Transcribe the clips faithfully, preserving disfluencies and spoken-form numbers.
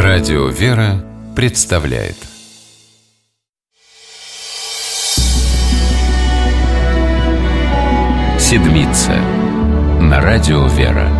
Радио «Вера» представляет Седмица на Радио «Вера».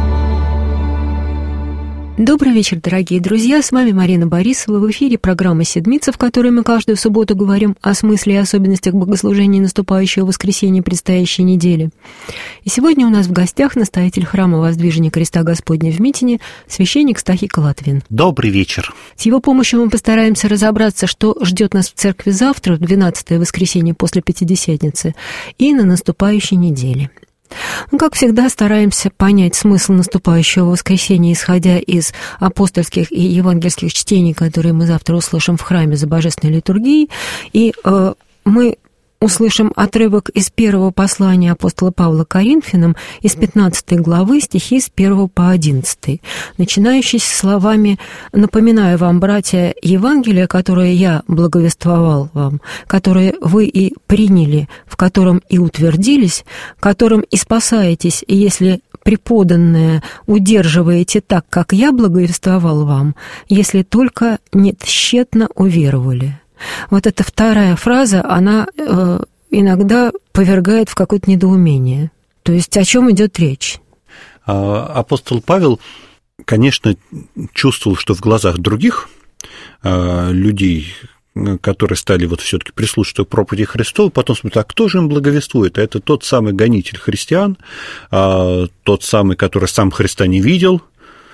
Добрый вечер, дорогие друзья, с вами Марина Борисова. В эфире программа «Седмица», в которой мы каждую субботу говорим о смысле и особенностях богослужения наступающего воскресенья предстоящей недели. И сегодня у нас в гостях настоятель храма Воздвижения Креста Господня в Митине, священник Стахий Колотвин. Добрый вечер. С его помощью мы постараемся разобраться, что ждет нас в церкви завтра, в двенадцатое воскресенье после Пятидесятницы, и на наступающей неделе. Мы, как всегда, стараемся понять смысл наступающего воскресенья, исходя из апостольских и евангельских чтений, которые мы завтра услышим в храме за божественной литургией. И э, мы услышим отрывок из первого послания апостола Павла к Коринфянам, из пятнадцатой главы, стихи с первого по одиннадцатый, начинающиеся словами: «Напоминаю вам, братья, Евангелие, которое я благовествовал вам, которое вы и приняли, в котором и утвердились, которым и спасаетесь, и если преподанное удерживаете так, как я благовествовал вам, если только не тщетно уверовали». Вот эта вторая фраза, она э, иногда повергает в какое-то недоумение. То есть о чем идет речь? Апостол Павел, конечно, чувствовал, что в глазах других э, людей, которые стали вот все-таки прислушиваться к проповеди Христовой, потом смотрят, а кто же им благовествует? А это тот самый гонитель христиан, э, тот самый, который сам Христа не видел.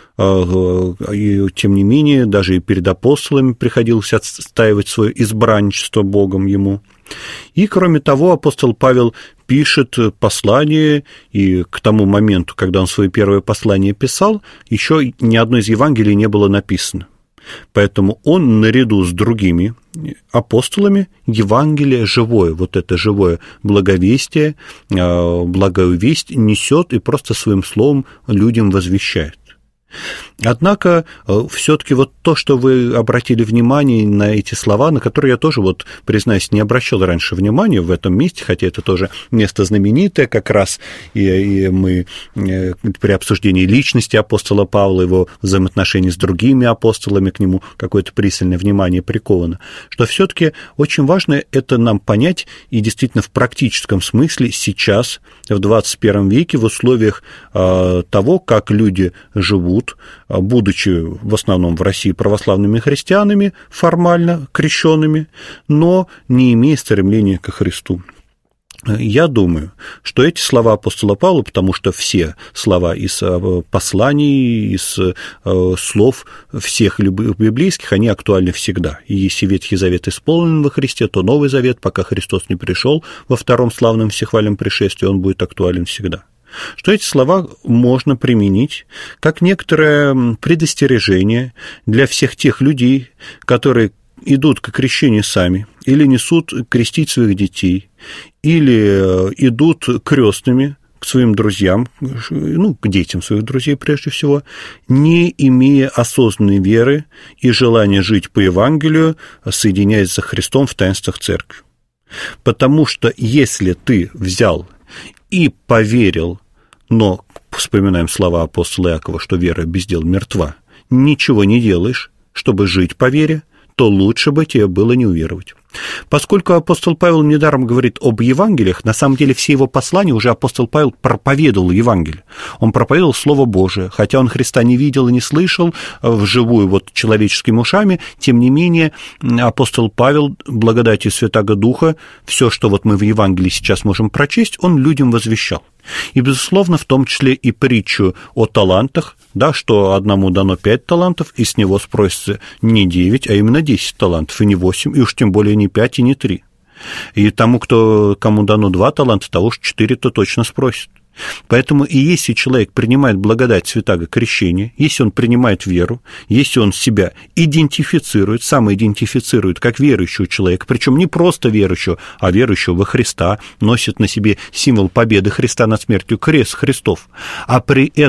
И, тем не менее, даже и перед апостолами приходилось отстаивать свое избранничество Богом ему. И, кроме того, апостол Павел пишет послание, и к тому моменту, когда он свое первое послание писал, еще ни одно из Евангелий не было написано. Поэтому он наряду с другими апостолами Евангелие живое, вот это живое благовестие, благую весть несет и просто своим словом людям возвещает. Однако, все-таки вот то, что вы обратили внимание на эти слова, на которые я тоже, вот, признаюсь, не обращал раньше внимания в этом месте, хотя это тоже место знаменитое как раз, и, и мы при обсуждении личности апостола Павла, его взаимоотношений с другими апостолами, к нему какое-то пристальное внимание приковано, что все-таки очень важно это нам понять, и действительно в практическом смысле сейчас, в двадцать первом веке, в условиях того, как люди живут, будучи в основном в России православными христианами, формально крещенными, но не имея стремления ко Христу. Я думаю, что эти слова апостола Павла, потому что все слова из посланий, из слов всех библейских, они актуальны всегда. И если Ветхий Завет исполнен во Христе, то Новый Завет, пока Христос не пришел во втором славном всехвальном пришествии, он будет актуален всегда. Что эти слова можно применить как некоторое предостережение для всех тех людей, которые идут к крещению сами, или несут крестить своих детей, или идут крестными к своим друзьям, ну, к детям своих друзей прежде всего, не имея осознанной веры и желания жить по Евангелию, соединяясь со Христом в таинствах церкви. Потому что если ты взял и поверил, но, вспоминаем слова апостола Иакова, что вера без дел мертва, ничего не делаешь, чтобы жить по вере, то лучше бы тебе было не уверовать. Поскольку апостол Павел недаром говорит об Евангелиях, на самом деле все его послания уже апостол Павел проповедовал Евангелие. Он проповедовал Слово Божие, хотя он Христа не видел и не слышал вживую вот человеческими ушами, тем не менее апостол Павел, благодатью Святаго Духа, все, что вот мы в Евангелии сейчас можем прочесть, он людям возвещал. И, безусловно, в том числе и притчу о талантах, да, что одному дано пять талантов, и с него спросится не девять, а именно десять талантов, и не восемь, и уж тем более не пять и не три. И тому, кто, кому дано два таланта, того уж четыре, то точно спросит. Поэтому и если человек принимает благодать святаго крещения, если он принимает веру, если он себя идентифицирует, самоидентифицирует как верующего человека, причем не просто верующего, а верующего во Христа, носит на себе символ победы Христа над смертью, крест Христов, а при этом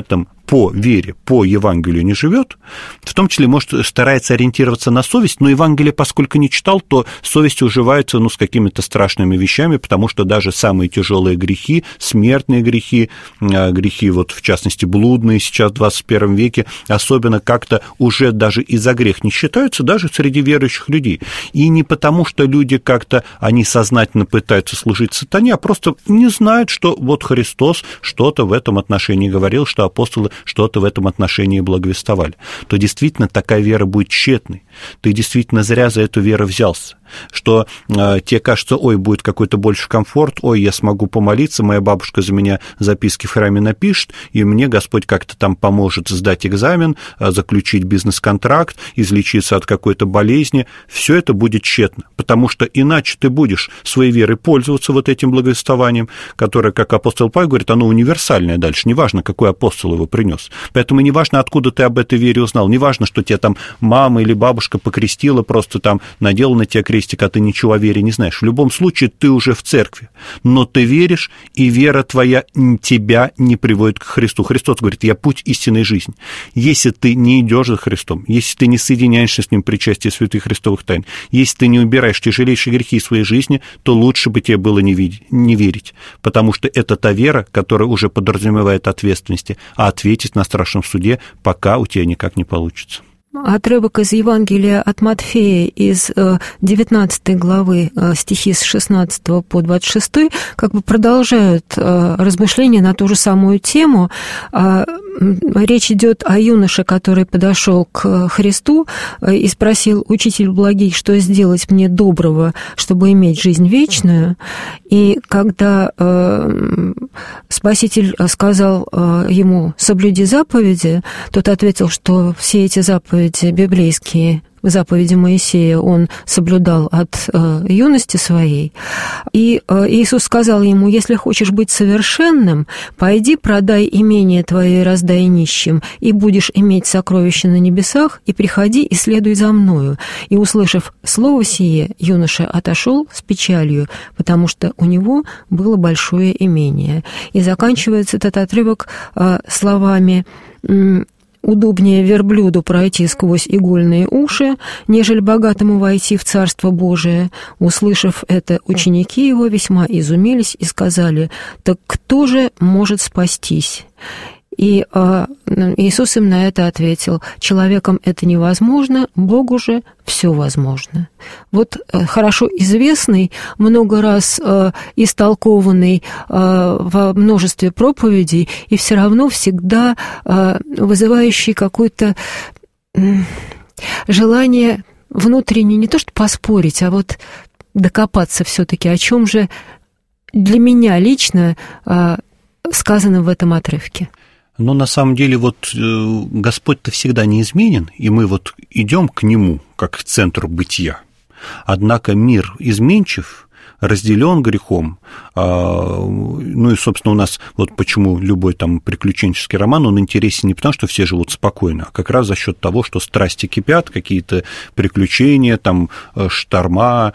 по вере, по Евангелию не живет, в том числе, может, старается ориентироваться на совесть, но Евангелие, поскольку не читал, то совесть уживается, ну, с какими-то страшными вещами, потому что даже самые тяжелые грехи, смертные грехи, грехи, вот, в частности, блудные сейчас в двадцать первом веке, особенно как-то уже даже и за грех не считаются, даже среди верующих людей. И не потому, что люди как-то, они сознательно пытаются служить сатане, а просто не знают, что вот Христос что-то в этом отношении говорил, что апостолы что-то в этом отношении благовествовали, то действительно такая вера будет тщетной. Ты действительно зря за эту веру взялся. Что э, тебе кажется, ой, будет какой-то больше комфорт, ой, я смогу помолиться, моя бабушка за меня записки в храме напишет, и мне Господь как-то там поможет сдать экзамен, заключить бизнес-контракт, излечиться от какой-то болезни. Все это будет тщетно, потому что иначе ты будешь своей верой пользоваться вот этим благовествованием, которое, как апостол Павел говорит, оно универсальное дальше, неважно, какой апостол его принес. Поэтому неважно, откуда ты об этой вере узнал, неважно, что тебя там мама или бабушка покрестила, просто там надела на тебя крест, а ты ничего о вере не знаешь. В любом случае, ты уже в церкви, но ты веришь, и вера твоя тебя не приводит к Христу. Христос говорит, я путь истинной жизни. Если ты не идешь за Христом, если ты не соединяешься с Ним при причастии святых христовых тайн, если ты не убираешь тяжелейшие грехи из своей жизни, то лучше бы тебе было не, видеть, не верить, потому что это та вера, которая уже подразумевает ответственности, а ответить на страшном суде пока у тебя никак не получится. Отрывок из Евангелия от Матфея из девятнадцатой главы, стихи с шестнадцатого по двадцать шестой, как бы продолжают размышления на ту же самую тему. Речь идет о юноше, который подошел к Христу и спросил: «Учитель благий, что сделать мне доброго, чтобы иметь жизнь вечную?» И когда Спаситель сказал ему: «Соблюди заповеди», тот ответил, что все эти заповеди библейские, заповеди Моисея, он соблюдал от э, юности своей. И э, Иисус сказал ему: «Если хочешь быть совершенным, пойди, продай имение твое и раздай нищим, и будешь иметь сокровища на небесах, и приходи и следуй за мною». И, услышав слово сие, юноша отошел с печалью, потому что у него было большое имение. И заканчивается этот отрывок э, словами: «Удобнее верблюду пройти сквозь игольные уши, нежели богатому войти в Царство Божие». Услышав это, ученики его весьма изумились и сказали: «Так кто же может спастись?» И э, Иисус им на это ответил: «Человеком это невозможно, Богу же все возможно». Вот э, хорошо известный, много раз э, истолкованный э, во множестве проповедей, и все равно всегда э, вызывающий какое-то э, желание внутренне не то что поспорить, а вот докопаться все-таки, о чем же для меня лично э, сказано в этом отрывке. Но на самом деле вот Господь-то всегда неизменен, и мы вот идем к Нему, как к центру бытия. Однако мир изменчив, разделен грехом. Ну и, собственно, у нас вот почему любой там приключенческий роман, он интересен не потому, что все живут спокойно, а как раз за счет того, что страсти кипят, какие-то приключения, там шторма,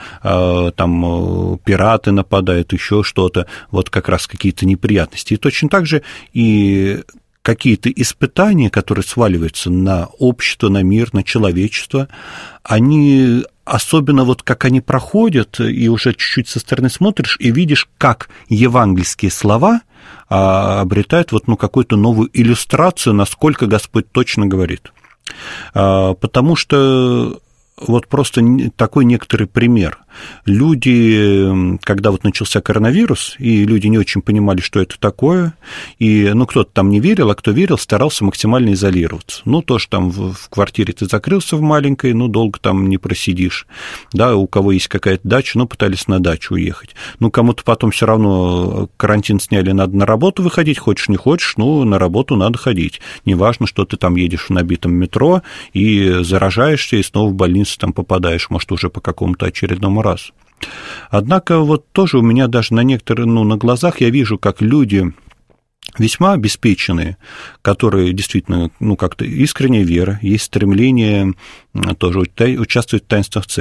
там пираты нападают, еще что-то, вот как раз какие-то неприятности. И точно так же и какие-то испытания, которые сваливаются на общество, на мир, на человечество, они, особенно вот как они проходят, и уже чуть-чуть со стороны смотришь, и видишь, как евангельские слова обретают вот, ну, какую-то новую иллюстрацию, насколько Господь точно говорит. Потому что вот просто такой некоторый пример. Люди, когда вот начался коронавирус, и люди не очень понимали, что это такое, и, ну, кто-то там не верил, а кто верил, старался максимально изолироваться. Ну, тоже там в, в квартире ты закрылся в маленькой, ну, долго там не просидишь. Да, у кого есть какая-то дача, ну, пытались на дачу уехать. Ну, кому-то потом все равно карантин сняли, надо на работу выходить, хочешь не хочешь, ну, на работу надо ходить. Неважно, что ты там едешь в набитом метро и заражаешься, и снова в больницу там попадаешь, может, уже по какому-то очередному разу. Однако вот тоже у меня даже на некоторые, ну, на глазах я вижу, как люди весьма обеспеченные, которые действительно, ну, как-то искренняя вера, есть стремление тоже участвовать в таинствах церкви.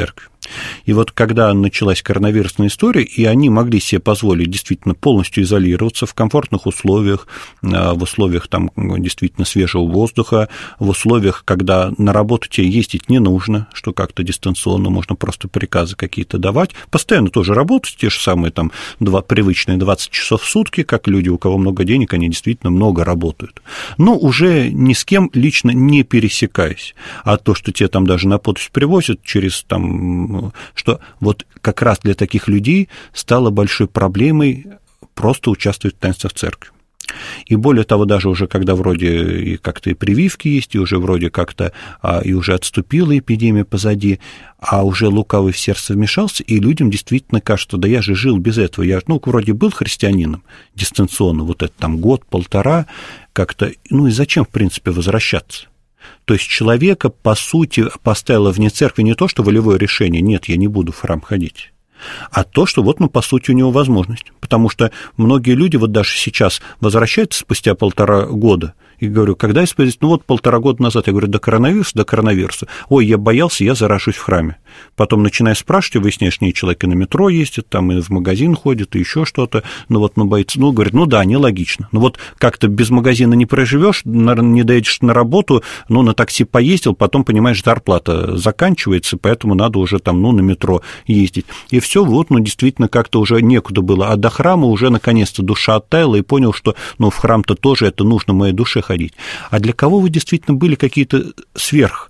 И вот когда началась коронавирусная история, и они могли себе позволить действительно полностью изолироваться в комфортных условиях, в условиях там действительно свежего воздуха, в условиях, когда на работу тебе ездить не нужно, что как-то дистанционно можно просто приказы какие-то давать, постоянно тоже работать, те же самые там два, привычные двадцать часов в сутки, как люди, у кого много денег, они действительно много работают. Но уже ни с кем лично не пересекаясь. А то, что тебе там даже на подпись привозят через там, что вот как раз для таких людей стало большой проблемой просто участвовать в таинствах церкви. И более того, даже уже когда вроде и как-то и прививки есть, и уже вроде как-то а, и уже отступила эпидемия позади, а уже лукавый в сердце вмешался, и людям действительно кажется, да я же жил без этого, я ну, вроде был христианином дистанционно, вот это там год-полтора как-то, ну и зачем, в принципе, возвращаться? То есть человека, по сути, поставило вне церкви не то, что волевое решение, нет, я не буду в храм ходить, а то, что вот, ну, по сути, у него возможность. Потому что многие люди вот даже сейчас возвращаются спустя полтора года, и говорю, когда исповедовать? Ну, вот полтора года назад, я говорю, до коронавируса, до коронавируса. Ой, я боялся, я заражусь в храме. Потом начинаешь спрашивать, и выясняешь, что человек и на метро ездит, там и в магазин ходит, и еще что-то. Ну, вот, ну, боится. Ну, говорит, ну, да, нелогично. Ну, вот как-то без магазина не проживешь, не доедешь на работу, ну, на такси поездил, потом, понимаешь, зарплата заканчивается, поэтому надо уже там, ну, на метро ездить. И все, вот, ну, действительно, как-то уже некуда было. А до храма уже, наконец-то, душа оттаяла, и понял, что, ну, в храм-то тоже это нужно моей душе ходить. А для кого вы действительно были какие-то сверх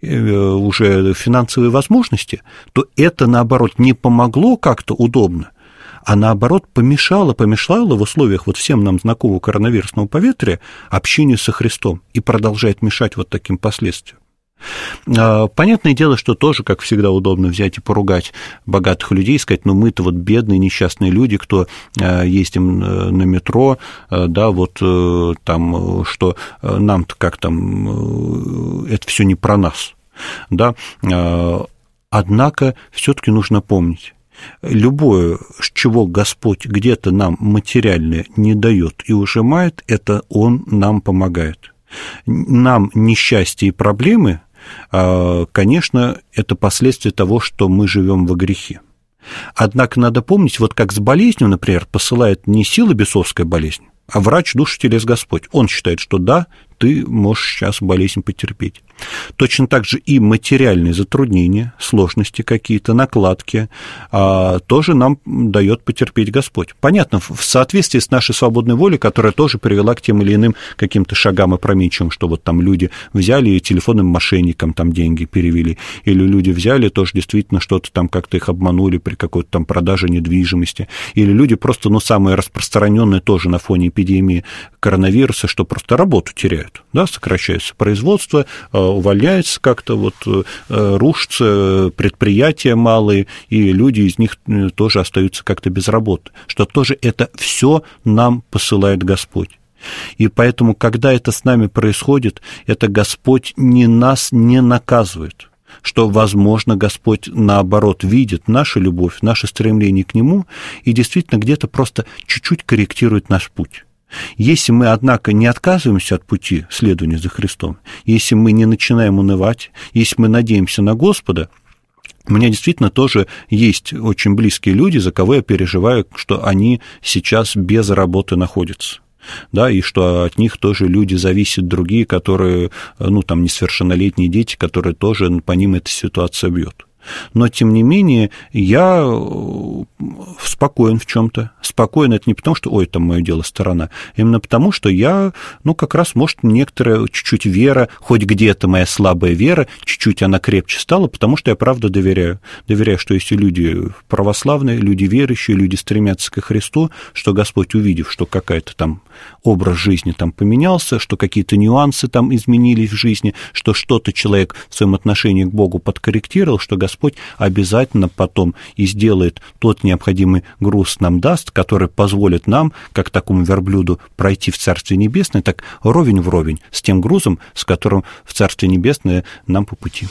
уже финансовые возможности, то это, наоборот, не помогло как-то удобно, а наоборот помешало, помешало в условиях вот всем нам знакомого коронавирусного поветрия общению со Христом и продолжает мешать вот таким последствиям. Понятное дело, что тоже, как всегда, удобно взять и поругать богатых людей, сказать, ну мы-то вот бедные, несчастные люди, кто ездим на метро, да, вот там, что нам-то как там, это все не про нас, да, однако все-таки нужно помнить, любое, чего Господь где-то нам материальное не дает и ужимает, это Он нам помогает. Нам несчастье и проблемы, конечно, это последствия того, что мы живем во грехе. Однако надо помнить, вот как с болезнью, например, посылает не сила бесовская болезнь, а врач душу телес Господь. Он считает, что да, ты можешь сейчас болезнь потерпеть. Точно так же и материальные затруднения, сложности какие-то, накладки а, тоже нам дает потерпеть Господь. Понятно, в соответствии с нашей свободной волей, которая тоже привела к тем или иным каким-то шагам опрометчивым, что вот там люди взяли и телефонным мошенникам там деньги перевели, или люди взяли тоже действительно что-то там как-то их обманули при какой-то там продаже недвижимости, или люди просто, ну, самые распространенные тоже на фоне эпидемии коронавируса, что просто работу теряют, да, сокращается производство, увольняется как-то, вот, рушатся предприятия малые, и люди из них тоже остаются как-то без работы, что тоже это все нам посылает Господь. И поэтому, когда это с нами происходит, это Господь не нас не наказывает, что, возможно, Господь, наоборот, видит нашу любовь, наше стремление к Нему и действительно где-то просто чуть-чуть корректирует наш путь. Если мы, однако, не отказываемся от пути следования за Христом, если мы не начинаем унывать, если мы надеемся на Господа, у меня действительно тоже есть очень близкие люди, за кого я переживаю, что они сейчас без работы находятся. Да, и что от них тоже люди зависят другие, которые, ну, там, несовершеннолетние дети, которые тоже по ним эта ситуация бьет. Но, тем не менее, я спокоен в чем-то. Спокоен это не потому, что, ой, там мое дело сторона, именно потому, что я, ну, как раз, может, некоторая чуть-чуть вера, хоть где-то моя слабая вера, чуть-чуть она крепче стала, потому что я правда доверяю. Доверяю, что если люди православные, люди верующие, люди стремятся ко Христу, что Господь, увидев, что какая-то там образ жизни там поменялся, что какие-то нюансы там изменились в жизни, что что-то человек в своем отношении к Богу подкорректировал, что Господь обязательно потом и сделает тот необходимый груз нам даст, который позволит нам, как такому верблюду, пройти в Царствие Небесное, так ровень в ровень с тем грузом, с которым в Царствие Небесное нам по пути.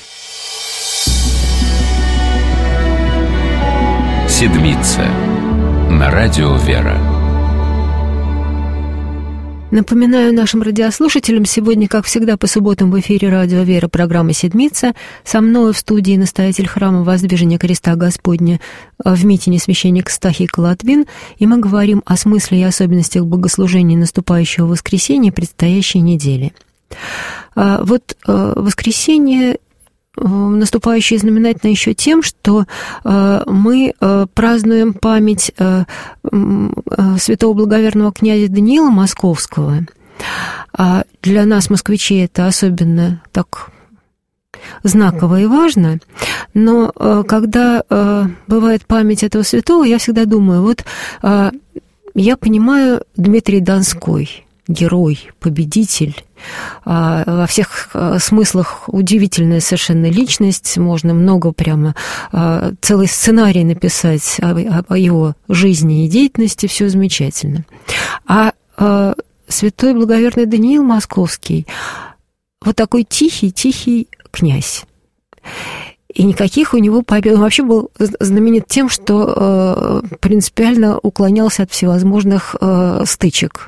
Седмица на радио «Вера». Напоминаю нашим радиослушателям, сегодня, как всегда, по субботам в эфире радио «Вера» программа «Седмица». Со мной в студии настоятель храма Воздвижения Креста Господня в Митине священник Стахий Колотвин, и мы говорим о смысле и особенностях богослужения наступающего воскресенья предстоящей недели. Вот воскресенье наступающее знаменательно еще тем, что мы празднуем память святого благоверного князя Даниила Московского. Для нас, москвичей, это особенно так знаково и важно, но когда бывает память этого святого, я всегда думаю, вот я понимаю Дмитрий Донской, герой, победитель, во всех смыслах удивительная совершенно личность, можно много прямо, целый сценарий написать о его жизни и деятельности, все замечательно. А святой благоверный Даниил Московский вот такой тихий-тихий князь. И никаких у него побед. Он вообще был знаменит тем, что принципиально уклонялся от всевозможных стычек.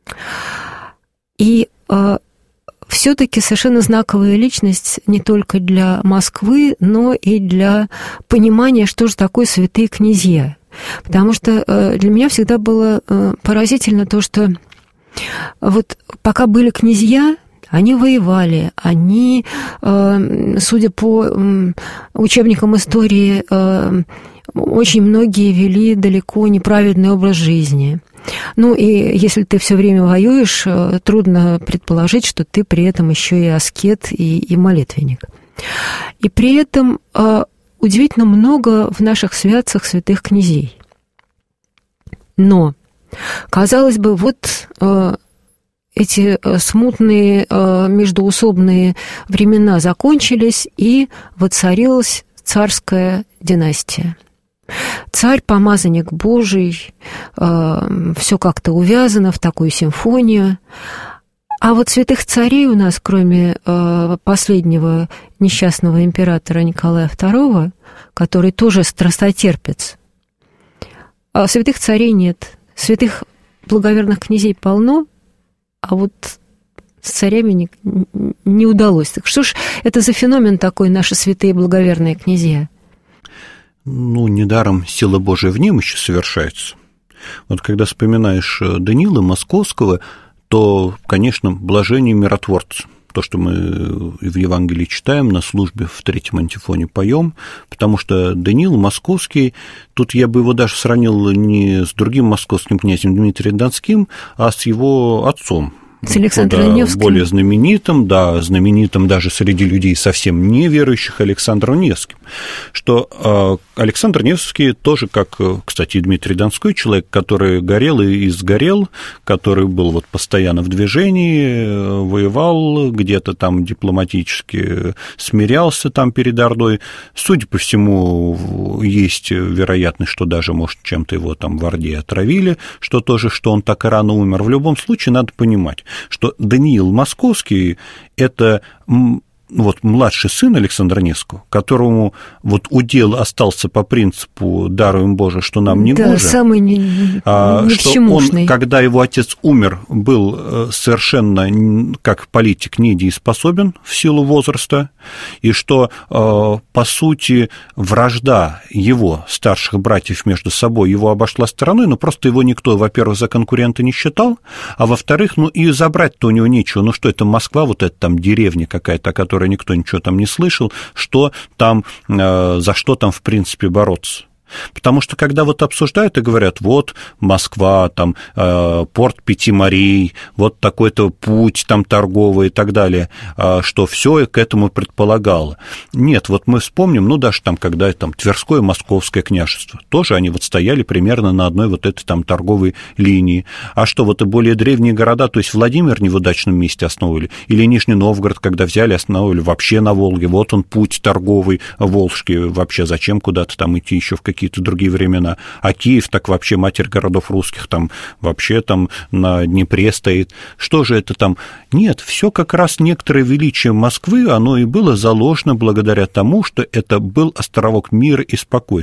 И э, все-таки совершенно знаковая личность не только для Москвы, но и для понимания, что же такое святые князья. Потому что э, для меня всегда было э, поразительно то, что вот пока были князья, они воевали, они, э, судя по э, учебникам истории, э, очень многие вели далеко неправедный образ жизни. Ну, и если ты все время воюешь, трудно предположить, что ты при этом еще и аскет, и, и молитвенник. И при этом э, удивительно много в наших святцах святых князей. Но, казалось бы, вот э, эти смутные э, междоусобные времена закончились, и воцарилась царская династия. Царь, помазанник Божий, э, все как-то увязано в такую симфонию. А вот святых царей у нас, кроме э, последнего несчастного императора Николая второго, который тоже страстотерпец, а святых царей нет. Святых благоверных князей полно, а вот с царями не, не удалось. Так что ж это за феномен такой, наши святые благоверные князья? Ну, недаром сила Божия в немощи совершается. Вот когда вспоминаешь Даниила Московского, то, конечно, блажение миротворца. То, что мы в Евангелии читаем, на службе в третьем антифоне поем, потому что Даниил Московский, тут я бы его даже сравнил не с другим московским князем Дмитрием Донским, а с его отцом. С Александром да, Невским. Более знаменитым, да, знаменитым даже среди людей совсем неверующих Александром Невским. Что Александр Невский тоже, как, кстати, Дмитрий Донской, человек, который горел и сгорел, который был вот постоянно в движении, воевал, где-то там дипломатически смирялся там перед Ордой. Судя по всему, есть вероятность, что даже, может, чем-то его там в Орде отравили, что тоже, что он так и рано умер. В любом случае, надо понимать, что Даниил Московский – это вот младший сын Александра Невского, которому вот удел остался по принципу «даруем Боже, что нам не да, гоже», самый не, а, что он, когда его отец умер, был совершенно как политик недееспособен в силу возраста, и что, по сути, вражда его старших братьев между собой его обошла стороной, но просто его никто, во-первых, за конкурента не считал, а во-вторых, ну и забрать-то у него нечего, ну что это Москва, вот это там деревня какая-то, о которой никто ничего там не слышал, что там, за что там, в принципе, бороться. Потому что, когда вот обсуждают и говорят, вот Москва, там, э, порт Пяти морей, вот такой-то путь там торговый и так далее, э, что все к этому предполагало. Нет, вот мы вспомним, ну, даже там, когда там Тверское, Московское княжество, тоже они вот стояли примерно на одной вот этой там торговой линии. А что, вот и более древние города, то есть Владимир не в удачном месте основывали, или Нижний Новгород, когда взяли, основывали вообще на Волге, вот он путь торговый волжский, вообще зачем куда-то там идти еще в какие какие-то другие времена, а Киев так вообще матерь городов русских, там вообще там на Днепре стоит. Что же это там? Нет, все как раз некоторое величие Москвы, оно и было заложено благодаря тому, что это был островок мира и спокойствия.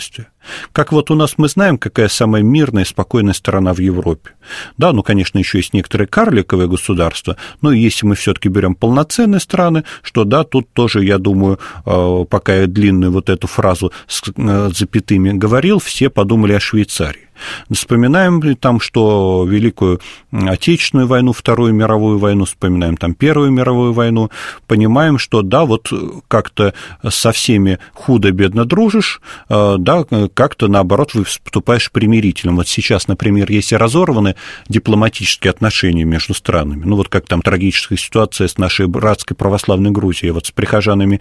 Как вот у нас мы знаем, какая самая мирная и спокойная страна в Европе. Да, ну, конечно, еще есть некоторые карликовые государства, но если мы все-таки берем полноценные страны, что да, тут тоже, я думаю, пока я длинную вот эту фразу с запятыми говорил, все подумали о Швейцарии. Вспоминаем там, что Великую Отечественную войну, Вторую мировую войну, вспоминаем там Первую мировую войну, понимаем, что да, вот как-то со всеми худо-бедно дружишь, да, как-то наоборот выступаешь примирительным. Вот сейчас, например, если разорваны дипломатические отношения между странами, ну вот как там трагическая ситуация с нашей братской православной Грузией, вот с прихожанами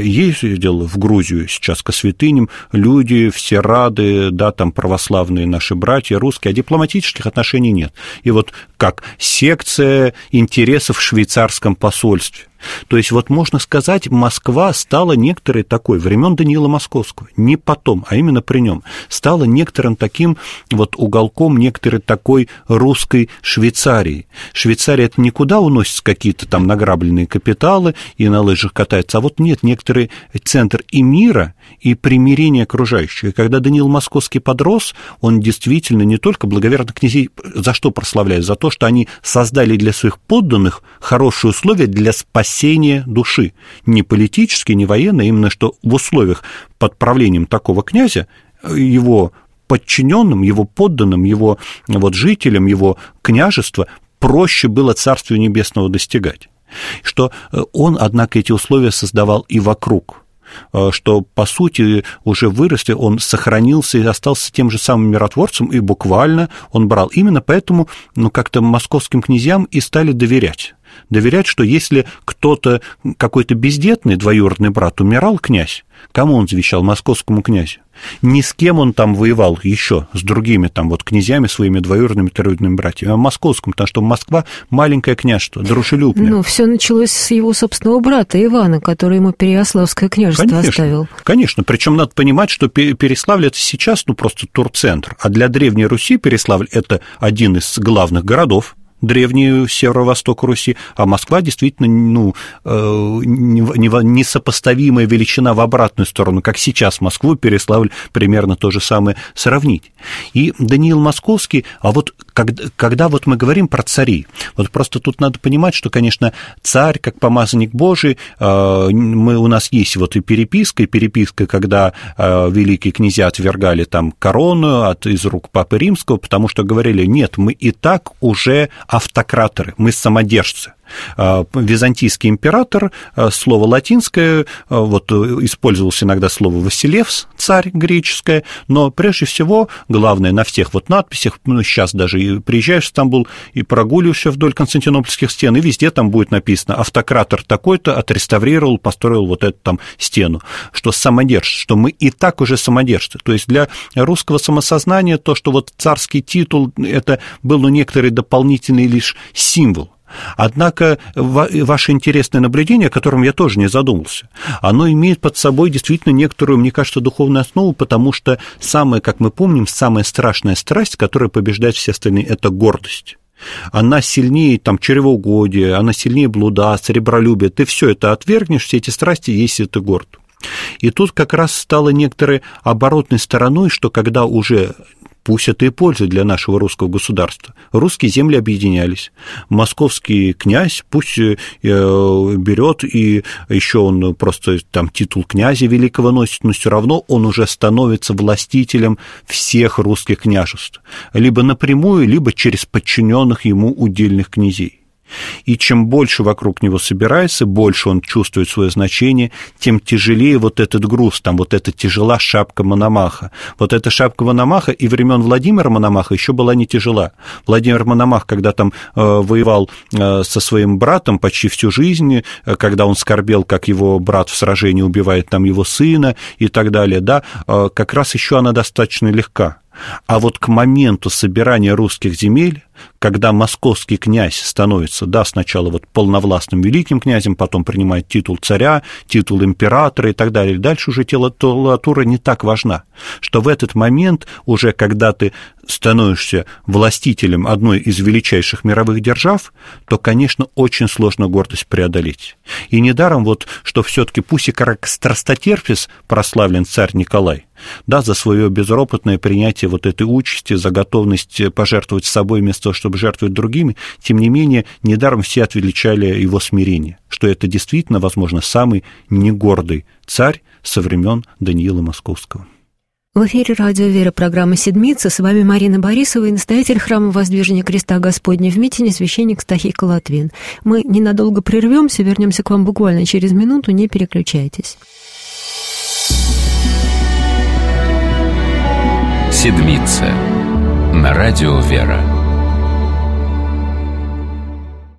ездил в Грузию сейчас ко святыням, люди все рады, да, там православные наши братья русские, а дипломатических отношений нет. И вот как секция интересов в швейцарском посольстве. То есть вот можно сказать, Москва стала некоторой такой, времен Даниила Московского, не потом, а именно при нем, стала некоторым таким вот уголком некоторой такой русской Швейцарии. Швейцария — это никуда уносятся какие-то там награбленные капиталы и на лыжах катается, а вот нет, некоторый центр и мира, и примирения окружающих. И когда Даниил Московский подрос, он действительно не только благоверных князей за что прославляет? За то, что они создали для своих подданных хорошие условия для спасения души. Не политически, не военно, именно что в условиях под правлением такого князя его подчиненным, его подданным, его вот, жителям, его княжества проще было Царствию Небесного достигать. Что он, однако, эти условия создавал и вокруг, что, по сути, уже вырос, он сохранился и остался тем же самым миротворцем, и буквально он брал. Именно поэтому, ну, как-то московским князьям и стали доверять. Доверять, что если кто-то, какой-то бездетный двоюродный брат умирал, князь, кому он завещал? Московскому князю. Ни с кем он там воевал еще, с другими там вот князями, своими двоюродными, троюродными братьями, а московскому, потому что Москва маленькое княжество, дружелюбное. Ну, все началось с его собственного брата Ивана, который ему Переяславское княжество конечно, оставил. Конечно, причем надо понимать, что Переславль — это сейчас, ну, просто турцентр, а для Древней Руси Переславль — это один из главных городов древней северо-востока Руси, а Москва действительно, ну, несопоставимая величина в обратную сторону, как сейчас Москву, Переславль примерно то же самое сравнить. И Даниил Московский, а вот когда, когда вот мы говорим про царей, вот просто тут надо понимать, что, конечно, царь, как помазанник Божий, мы, у нас есть вот и переписка, и переписка, когда великие князья отвергали там корону от, из рук Папы Римского, потому что говорили, нет, мы и так уже автократоры, мы самодержцы. Византийский император, слово латинское, вот использовалось иногда слово Василевс, царь греческое, но прежде всего, главное на всех вот надписях, ну, сейчас даже и приезжаешь в Стамбул и прогуливаешься вдоль Константинопольских стен, и везде там будет написано автократор такой-то отреставрировал, построил вот эту там стену, что самодержцы, что мы и так уже самодержцы. То есть для русского самосознания то, что вот царский титул, это был, ну, некоторый дополнительный лишь символ. Однако ваше интересное наблюдение, о котором я тоже не задумался, оно имеет под собой действительно некоторую, мне кажется, духовную основу, потому что самая, как мы помним, самая страшная страсть, которая побеждает все остальные, это гордость. Она сильнее там, чревоугодия, она сильнее блуда, сребролюбия. Ты все это отвергнешь, все эти страсти, если ты горд. И тут как раз стало некоторой оборотной стороной, что когда уже... Пусть это и польза для нашего русского государства. Русские земли объединялись. Московский князь пусть берет, и еще он просто там титул князя великого носит, но все равно он уже становится властителем всех русских княжеств. Либо напрямую, либо через подчиненных ему удельных князей. И чем больше вокруг него собирается, больше он чувствует свое значение, тем тяжелее вот этот груз, там вот эта тяжела шапка Мономаха. Вот эта шапка Мономаха и времен Владимира Мономаха еще была не тяжела. Владимир Мономах, когда там э, воевал э, со своим братом почти всю жизнь, э, когда он скорбел, как его брат в сражении убивает там его сына и так далее, да, э, как раз еще она достаточно легка. А вот к моменту собирания русских земель, когда московский князь становится, да, сначала вот полновластным великим князем, потом принимает титул царя, титул императора и так далее, дальше уже титулатура не так важна, что в этот момент уже, когда ты становишься властителем одной из величайших мировых держав, то, конечно, очень сложно гордость преодолеть. И недаром вот, что все-таки пусть и как страстотерпец прославлен царь Николай, да, за свое безропотное принятие вот этой участи, за готовность пожертвовать собой вместо того, чтобы жертвовать другими, тем не менее, недаром все отвеличали его смирение, что это действительно, возможно, самый негордый царь со времен Даниила Московского. В эфире «Радио Вера», программа «Седмица». С вами Марина Борисова и настоятель храма Воздвижения Креста Господня в Митине, священник Стахий Латвин. Мы ненадолго прервемся, вернемся к вам буквально через минуту, не переключайтесь. «Седмица» на радио «Вера».